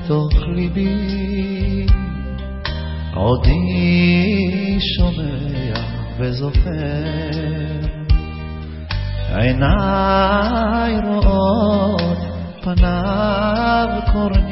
בתוך ליבי, עודי שומע וזוכר, עיניי רואות פניו קורנים,